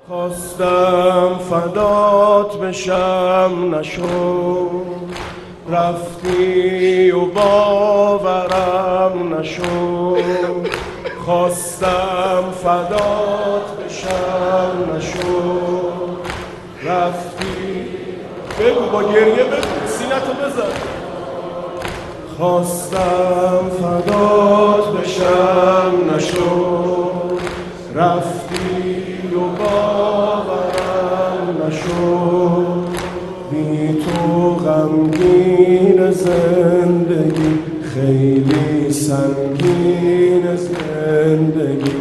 خواستم فدات بشم نشد، رفتی و باورم نشد. خواستم فدات بشم نشد، رفتی. بگو با گریه بگو، سینتو بزن. خواستم فدات بشم نشد، رفتی و باورم نشد. بی تو غمگین زندگی خیلی سنگین، زندگی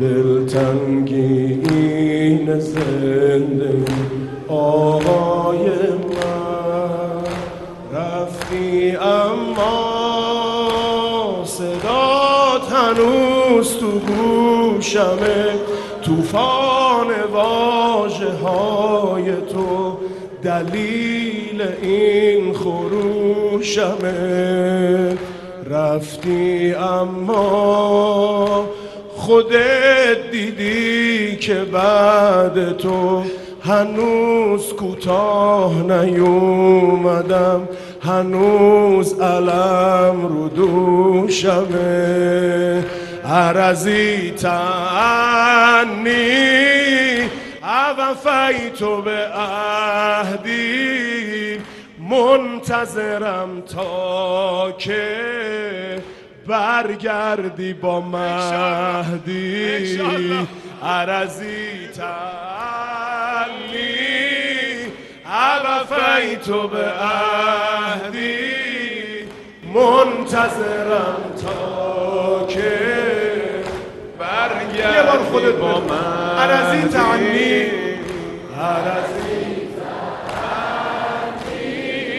دلتنگین زندگی. آقای من رفتی اما صدات هنوز تو گوشمه، طوفان واژه های تو دلیل این خروشمه. رفتی اما خودت دیدی که بعد تو هنوز کوتاه نیومدم، هنوز علم رو دوشمه. عرضی تعنی وفیت به عهدی، منتظرم تا که برگردی با مهدی. عرضی تعنی وفیت به عهدی، منتظرم تا که برگردی با مهدی. عرضی تعنی، عرضی تعنی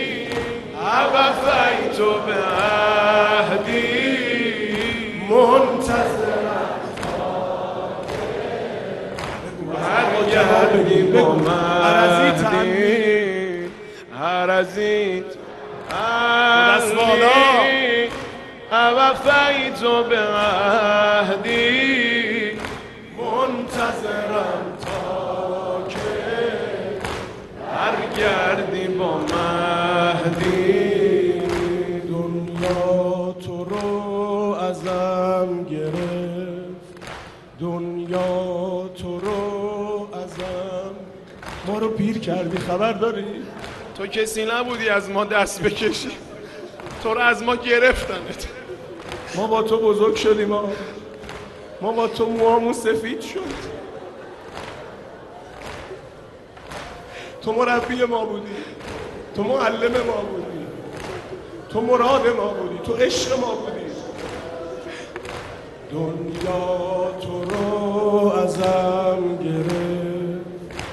وفیت به عهدی، منتظرم تا که برگردی با مهدی. عرضی تعنی، عرضی تعنی وفیت به عهدی، منتظرم تا که برگردی با مهدی. دنیا تو رو ازم گرفت، دنیا تو رو ازم. ما رو پیر کردی، خبر داری؟ تو کسی نبودی از ما دست بکشی، تو رو از ما گرفتنت. ما با تو بزرگ شدیم، ما با تو موامون سفید شد. تو مربی ما بودی، تو معلم ما بودی، تو مراد ما بودی، تو عشق ما بودی. دنیا تو رو ازم گرفت،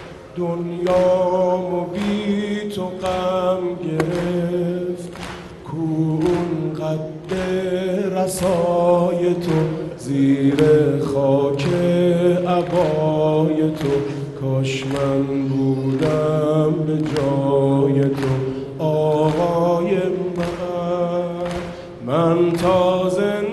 دنیامو بی تو غم گرفت. کون قد رسای تو زیر خاک عبای تو، کاش من بودم به جای تو. آقای من تا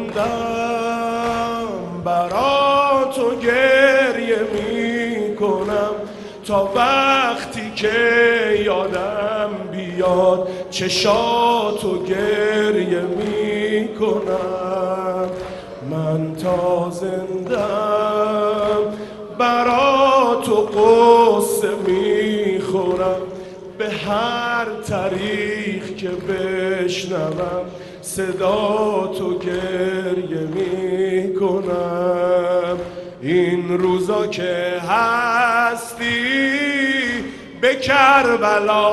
زندم برا تو گریه می کنم، تا وقتی که یادم بیاد چشاتو گریه می کنم. من تا زندم برا تو قصه می خورم، به هر طریق که بشنوم صدا تو گریه می کنم. این روزا که هستی به کربلا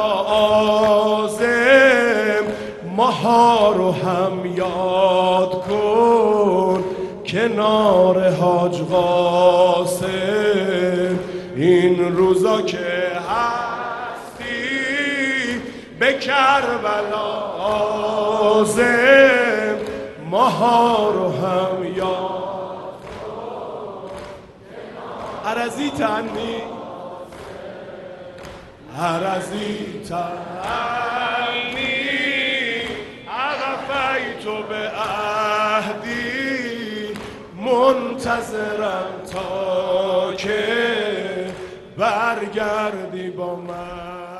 عازم، ماها رو هم یاد کن کنار حاج قاسم. این روزا که هستی به کربلا عازم، ماها رو هم یاد کن. عرضی تعنی، عرضی تعنی وفیت به عهدی، منتظرم تا که برگردی با من.